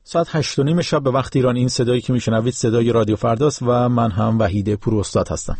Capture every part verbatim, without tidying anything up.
ساعت هشت و نیم شب به وقت ایران. این صدایی که میشنوید صدای رادیو فرداست و من هم وحید پوراستاد هستم.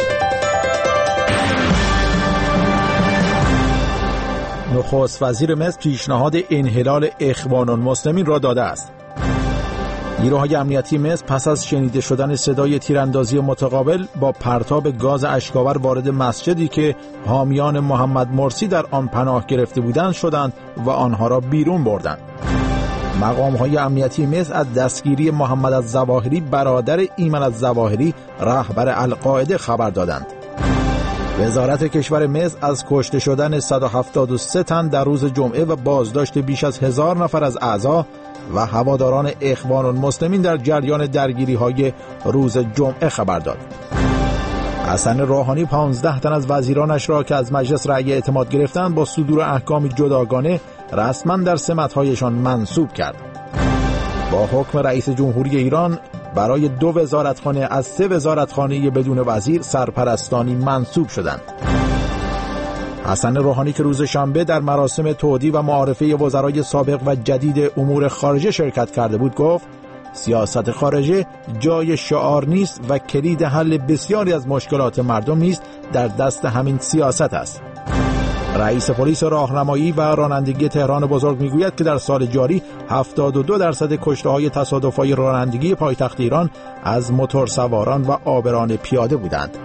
نخست وزیر مصر پیشنهاد انحلال اخوان المسلمین را داده است. نیروهای امنیتی مصر پس از شنیده شدن صدای تیراندازی متقابل با پرتاب گاز اشک‌آور وارد مسجدی که حامیان محمد مرسی در آن پناه گرفته بودند شدند و آنها را بیرون بردند. مقام‌های امنیتی مصر از دستگیری محمد الظواهری برادر ایمن الظواهری رهبر القاعده خبر دادند. وزارت کشور مصر از کشته شدن صد و هفتاد و سه تن در روز جمعه و بازداشت بیش از هزار نفر از اعضا و هواداران اخوان المسلمین در جریان درگیری‌های روز جمعه خبر داد. حسن روحانی پانزده تن از وزیرانش را که از مجلس رأی اعتماد گرفتند با صدور احکامی جداگانه رسما در سمت‌هایشان منصوب کرد. با حکم رئیس جمهوری ایران برای دو وزارتخانه از سه وزارتخانه بدون وزیر سرپرستانی منصوب شدند. حسن روحانی که روز شنبه در مراسم تودیع و معارفه وزرای سابق و جدید امور خارجه شرکت کرده بود گفت سیاست خارجه جای شعار نیست و کلید حل بسیاری از مشکلات مردم نیست در دست همین سیاست است. رئیس پلیس راهنمایی و رانندگی تهران بزرگ میگوید که در سال جاری هفتاد و دو درصد کشته‌های تصادف‌های رانندگی پایتخت ایران از موتورسواران و عابران پیاده بودند.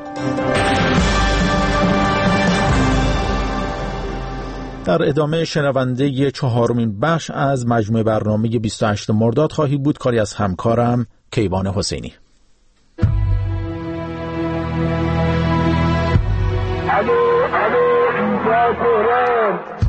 در ادامه شنونده چهارمین بخش از مجموعه برنامه بیست و هشت مرداد خواهید بود، کاری از همکارم کیوان حسینی. الو الو اینجا تهران،